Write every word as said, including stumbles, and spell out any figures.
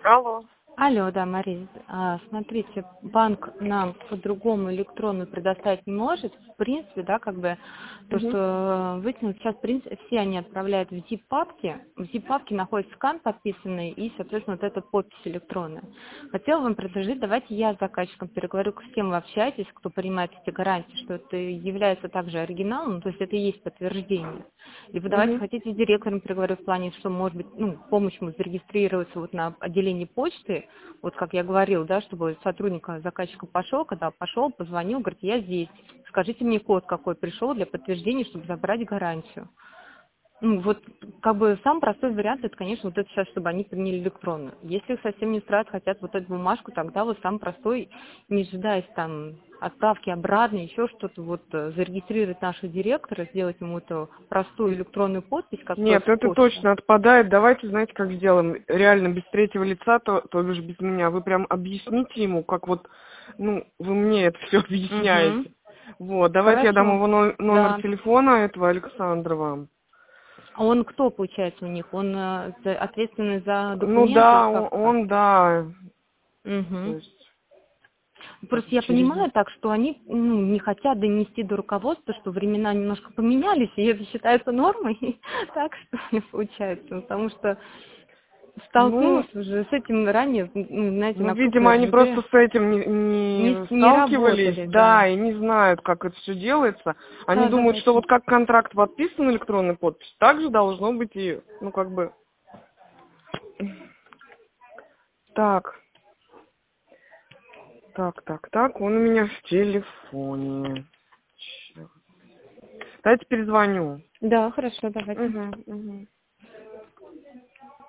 Алло. Алло, да, Мария. А, смотрите, банк нам по-другому электронную предоставить не может. В принципе, да, как бы то, Угу. что вытянут, сейчас, в принципе, все они отправляют в zip-папки. В zip-папке находится скан подписанный и, соответственно, вот эта подпись электронная. Хотела вам предложить, давайте я с заказчиком переговорю, с кем вы общаетесь, кто принимает эти гарантии, что это является также оригиналом, то есть это и есть подтверждение. Либо давайте Угу. хотите с директором переговорю в плане, что, может быть, ну, помощь ему зарегистрироваться вот на отделении почты, вот как я говорил, да, чтобы сотрудник заказчика пошел, когда пошел, позвонил, говорит, я здесь, скажите мне код, какой пришел для подтверждения, чтобы забрать гарантию. Ну, вот, как бы, самый простой вариант, это, конечно, вот это сейчас, чтобы они приняли электронно. Если их совсем не устраивает, хотят вот эту бумажку, тогда вот самый простой, не ожидаясь там отправки обратно, еще что-то, вот, э, зарегистрировать нашего директора, сделать ему эту простую электронную подпись, как Нет, просто это почта. точно отпадает. Давайте, знаете, как сделаем? Реально без третьего лица, то, то бишь без меня. Вы прям объясните ему, как вот, ну, вы мне это все Угу. объясняете. Вот, давайте я дам Хорошо. его но- номер Да. телефона этого Александра вам. А он кто, получается, у них? Он э, за- ответственный за Ну документы? да, он, Как-то? он, да, то Угу. есть Просто я через... понимаю так, что они ну, не хотят донести до руководства, что времена немножко поменялись, и это считается нормой. Так что ли получается? Потому что Ну, столкнулась уже с этим ранее, ну, знаете, Ну, на видимо, крупной они просто РЖД. с этим не, Не, не не сталкивались, работали, да, да. и не знают, как это все делается. Они Да, да, думают, что точно. вот как контракт подписан электронной подпись, так же должно быть и, ну, как бы... Так, так, так, так, он у меня в телефоне. Щас. Давайте перезвоню. Да, хорошо, давайте. Угу, угу.